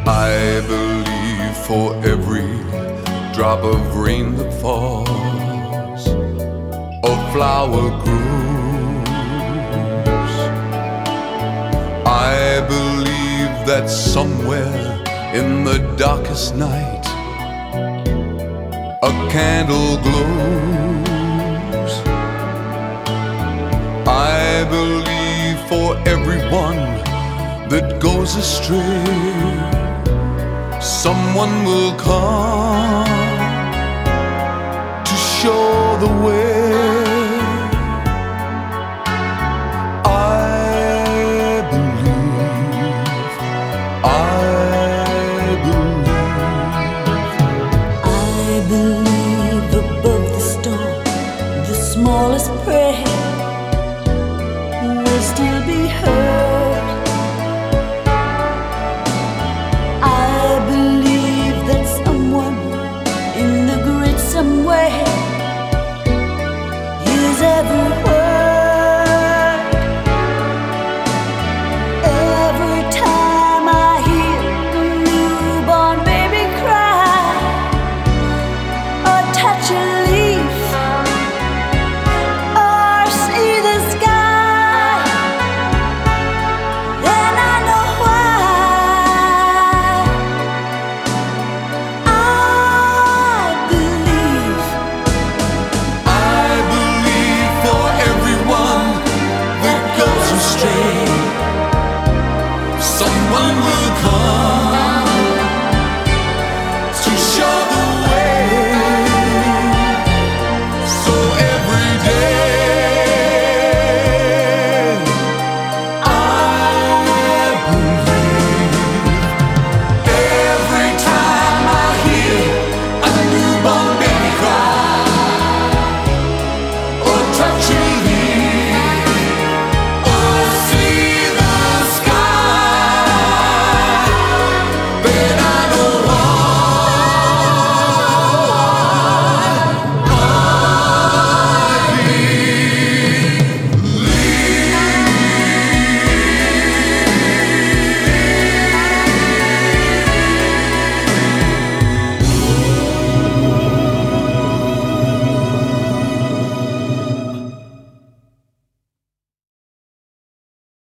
I believe for every drop of rain that falls, a flower grows. I believe that somewhere in the darkest night a candle glows. I believe for everyone that goes astray, someone will come to show the way. I believe, I believe above the storm, the smallest prayer